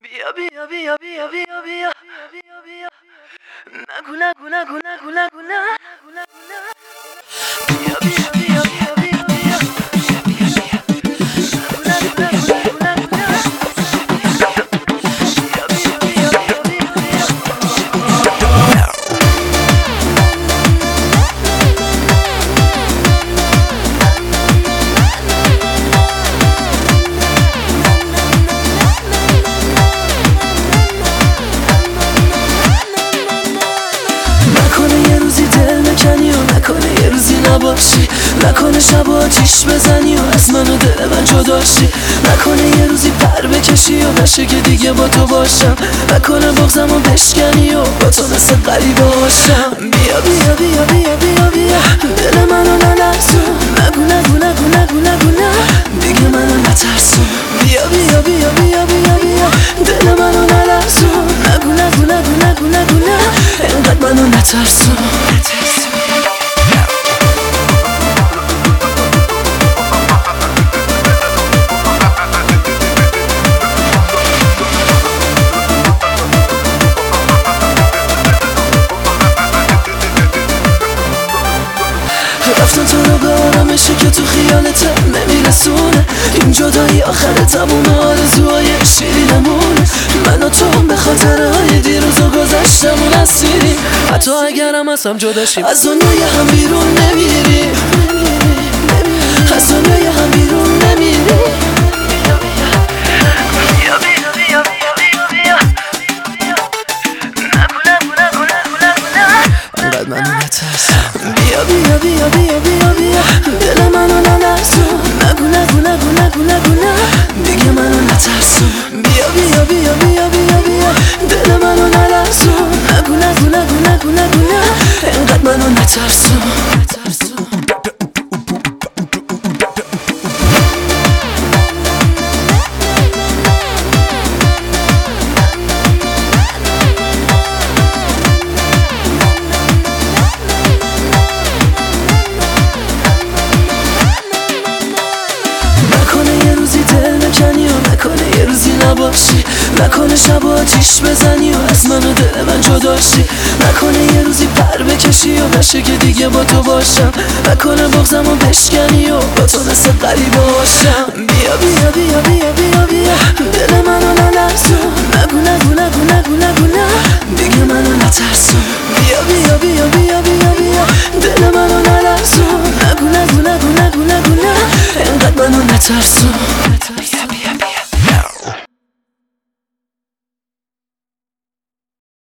بیا بیا بیا بیا بیا بیا بیا نگو نگو نگو نگو نگو نه بیا بیا بیا بیا بیا بیا نباشی، نکنه شب آتیش بزنی و از من و دل من جداشی، نکنه یه روزی پر بکشی و نشه که دیگه با تو باشم، نکنه بغضم و بشکنی و با تو مثل غریبه باشم. بیا بیا بیا بیا بیا بیا دل منو نلرزون، نگو نگو نگو نگو نگو نه دیگه منو نترسون. بیا بیا بیا بیا بیا بیا دل منو نلرزون، نگو نگو نگو نگو نگو نه اینقدر منو نترسون. رفتن تو رو به آرامشی که تو خیالت نمیرسونه، این جدایی آخر تموم آرزوهای شیرینمونه. من و تو به خاطرهای دیروز و گذشتمون اسیریم، حتی اگرم از هم جدا شیم از دنیای هم بیرون نمیریم، از دنیای هم بیرون نمیریم. بیا بیا بیا بیا بیا بیا دل منو نلرزون، نگو نگو نگو نگو نگو نه دیگه منو نترسون. بیا بیا بیا بیا بیا بیا دل منو نلرزون، نگو نگو نگو نگو نگو نه اینقدر منو نترسون. نکنه یه روزی نباشی، نکنه شب آتیش بزنی و از من و دل من جداشی، نکنه یه روزی پر بکشی و نشه که دیگه با تو باشم، نکنه بغضم و بشکنی و با تو مثل غریبه باشم. بیا بیا بیا بیا بیا بیا دل منو نلرزون، نگو نگو نگو نگو نگو نه دیگه منو نترسون. بیا بیا بیا بیا بیا بیا دل منو نلرزون، نگو نگو نگو نگو نگو نه اینقدر منو نترسون.